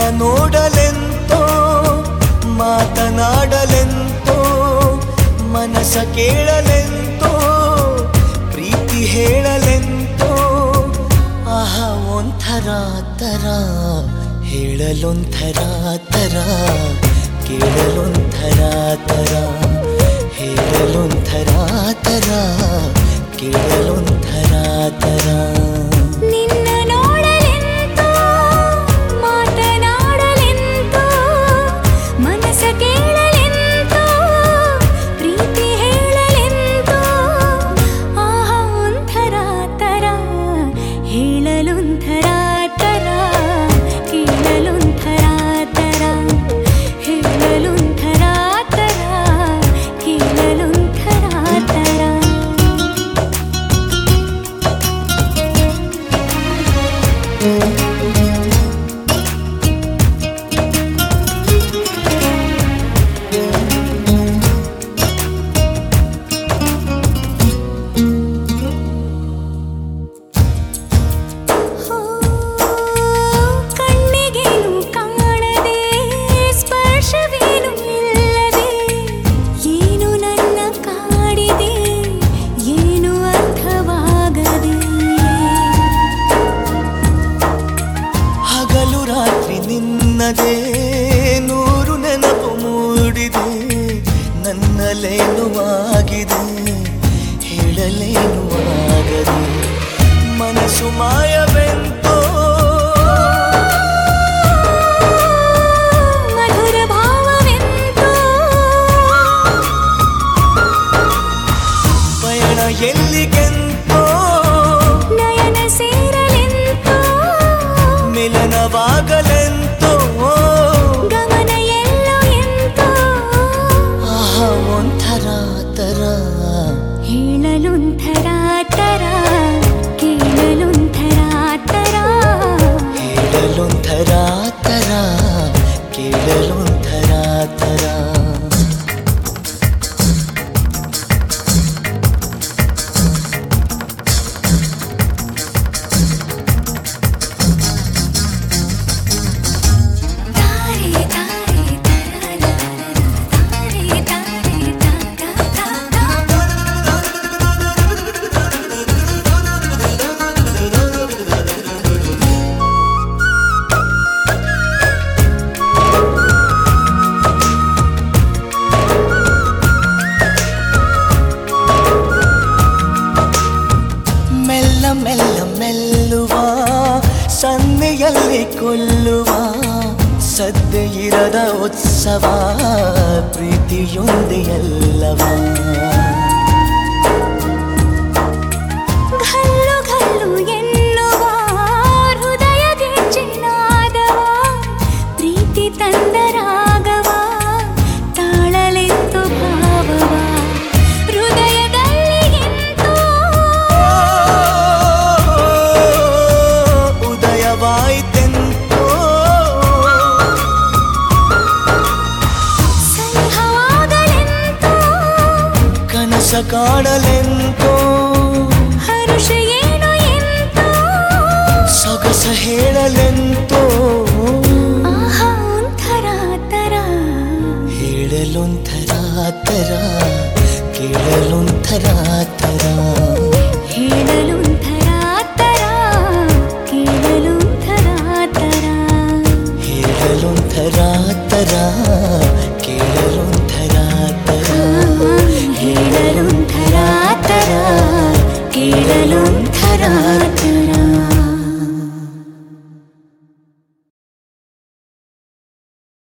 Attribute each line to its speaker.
Speaker 1: ನೋಡಲೆಂತೋ ಮಾತನಾಡಲೆಂತೋ ಮನಸ ಕೇಳಲೆಂತೋ ಪ್ರೀತಿ ಹೇಳಲೆಂತೋ ಆಹಾ ಒಂಥರ ತರ ಹೇಳಲೊಂಥರ ತರ ಕೇಳಲೊಂಥರ ತರ ಹೇಳಲೊಂಥರ ತರ ಕೇಳಲೊಂಥರ ತರ
Speaker 2: ನಿನ್ನ ನೋಡಲೆಂತೋ ಮಾತನಾಡಲೆಂತೋ ಮನಸ ಕೇಳಲೆಂತೋ ಪ್ರೀತಿ ಹೇಳಲೆಂತೋ ಆಹಾ ಒಂಥರ ತರ ಹೇಳಲೊಂಥರ ತರ ಕೇಳಲೊಂಥರ ತರ ಹೇಳಲೊಂಥರ ತರ ಕೇಳಲೊಂಥರ ತರ ಕಣ್ಣಿಗೇನು ಕಾಣದೆ ಸ್ಪರ್ಶವೇನು ಇಲ್ಲದೆ ಏನು ನನ್ನ ಕಾಡಿದೆ ಏನು ಅರ್ಥವಾಗದೆ
Speaker 1: ಹಗಲು ರಾತ್ರಿ ನಿನ್ನದೇ ನೂರು ನೆನಪು ಮೂಡಿದೆ ನನ್ನಲ್ಲೇನು ಆಗಿದೆ ಹೇಳಲೇನು ಆಗದೆ ಮನಸ್ಸು ಮಾಯವೆಂತೋ
Speaker 2: ಮಧುರ ಭಾವವೆಂತೋ
Speaker 1: ಪಯಣ ಎಲ್ಲಿಗೆಂತೋ
Speaker 2: ನಯನ ಸೇರಲೆಂತೋ
Speaker 1: ಮಿಲನವಾಗಲೆಂತೋ
Speaker 2: ಗಮನ ಎಲ್ಲೋ ಎಂತೋ
Speaker 1: ಆಹಾ ಒಂಥರ ತರ
Speaker 2: ಹೇಳಲೊಂಥರ ತರ ಕೇಳಲೊಂಥರ ತರ
Speaker 1: ಹೇಳಲೊಂಥರ ತರ ಕೇಳಲೊಂಥರ ತರ
Speaker 2: ತಾರೆ ತಾರೆ ತರ ತಾರೆ ತಾರೆ
Speaker 1: ಮೆಲ್ಲ ಮೆಲ್ಲ ಮೆಲ್ಲುವ ಸನ್ನೆಯಲ್ಲಿ ಕೊಲ್ಲುವ ಸದ್ದೆ ಇರದ ಉತ್ಸವ ಪ್ರೀತಿಯೊಂದೆ ಎಲ್ಲವ
Speaker 2: ಘಲ್ಲು ಘಲ್ಲು ಎನ್ನುವ ಹೃದಯಗೆ ಚಿನ್ನಾದವ ಪ್ರೀತಿ ತಂದ ರಾಗವ ತಾಳಲೆಂತು ಭಾವವ ಹೃದಯದಲ್ಲಿ ಎಂತೋ
Speaker 1: ಉದಯವಾಯಿತೆಂತೋ
Speaker 2: ಸನಿಹವಾಗಲೆಂತೋ
Speaker 1: ಕನಸ ಕಾಣಲೆಂತೋ
Speaker 2: ಹರುಷ ಏನು ಎಂತೋ
Speaker 1: ಸೊಗಸ ಹೇಳಲೆಂತೋ
Speaker 2: ಆಹಾ ಒಂಥರ ತರ
Speaker 1: ಹೇಳಲೊಂಥರ ತರ ಕೇಳಲೊಂಥರ ತರ
Speaker 2: ಹೇಳಲೊಂಥರ ತರ ಕೇಳಲೊಂಥರ ತರ
Speaker 1: ಹೇಳಲೊಂಥರ ತರ ಕೇಳಲೊಂಥರ ತರ
Speaker 2: ಹೇಳಲೊಂಥರ ತರ ಕೇಳಲೊಂಥರ